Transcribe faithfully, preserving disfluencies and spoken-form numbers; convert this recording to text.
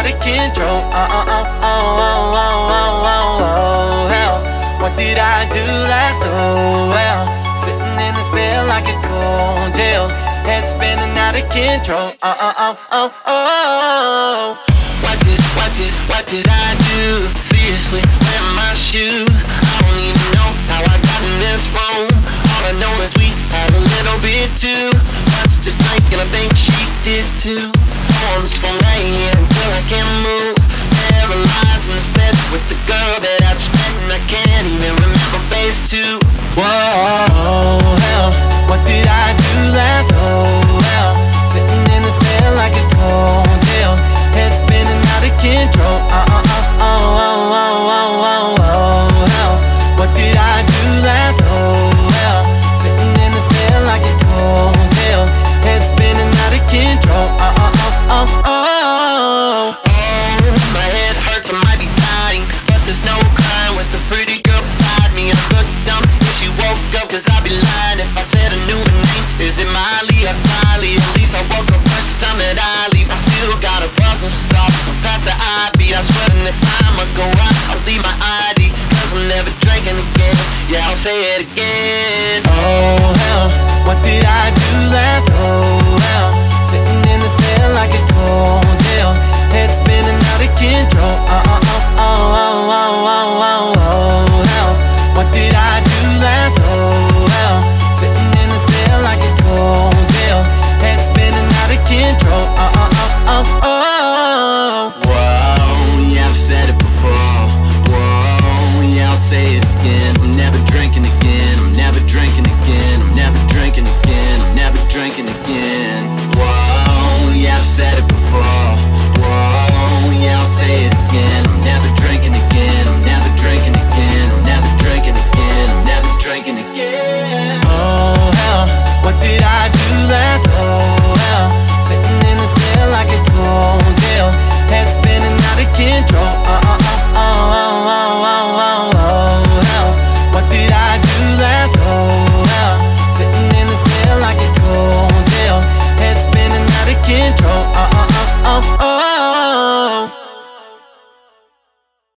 out of control. Oh, oh, oh, oh, oh, oh, oh, oh, oh, hell. What did I do last? Oh, well, sitting in this bed like a cold jail, head spinning out of control. Oh, oh, oh, oh, oh. What did, what did, what did I do? Seriously, where are my shoes? I don't even know how I got in this room. All I know is we had a little bit too much to drink, and I think she did too. So I'm just gonna lay here until I can move, paralyzed in this bed with the girl that I just met, and I can't even remember phase two. Whoa, hell, what did I do last? Oh, hell, sitting in this bed like a cold jail, head spinning out of control. Oh, oh, oh, oh, oh, oh, oh, oh, oh, hell, what did I do last? Oh, hell, sitting in this bed like a cold jail, head spinning out of control. Oh, oh, oh, oh, oh. My head hurts, I might be dying, but there's no crying with the pretty girl beside me. I look dumb if she woke up, cause I'd be lying if I said I knew her name. Is it Miley or Kylie? At least I woke up fresh, I'm at Ali. I still got a buzzer sauce, so past the I B. I swear the next time I go out, I'll leave my I D, cause I'm never drinking again. Yeah, I'll say it again. Oh hell, what did I do last? Oh